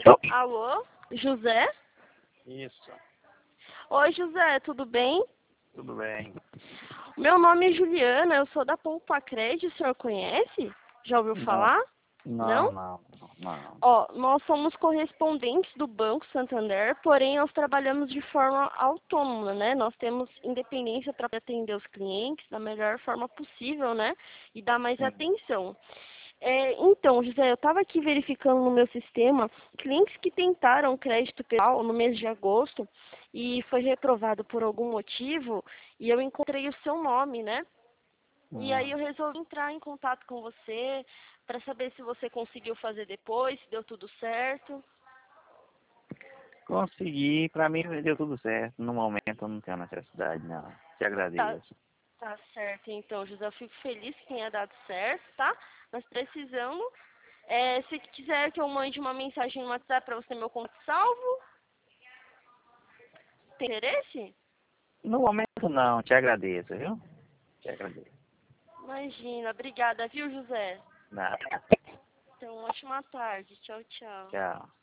Alô, José? Isso, Oi, José, tudo bem? tudo bem. Meu nome é Juliana, eu sou da Poupacred, o senhor conhece? Já ouviu Não, falar? não, Não? não, não. Ó, nós somos correspondentes do Banco Santander, porém nós trabalhamos de forma autônoma, né? Nós temos independência para atender os clientes da melhor forma possível, né? E dar mais Sim. atenção. Então, José, eu estava aqui verificando no meu sistema clientes que tentaram crédito pessoal no mês de agosto e foi reprovado por algum motivo e eu encontrei o seu nome, né? E aí Hum. eu resolvi entrar em contato com você para saber se você conseguiu fazer depois, se deu tudo certo. Consegui, pra mim deu tudo certo. No momento eu não tenho necessidade, não. Te Tá, agradeço. tá certo, então, José, eu fico feliz que tenha dado certo, tá? Nós precisamos. Se quiser que eu mande uma mensagem no WhatsApp para você ter meu contato salvo, tem interesse? No momento não, te agradeço, viu? Te agradeço. Imagina, obrigada, viu, José? Nada. Então, ótima tarde. Tchau, tchau. Tchau.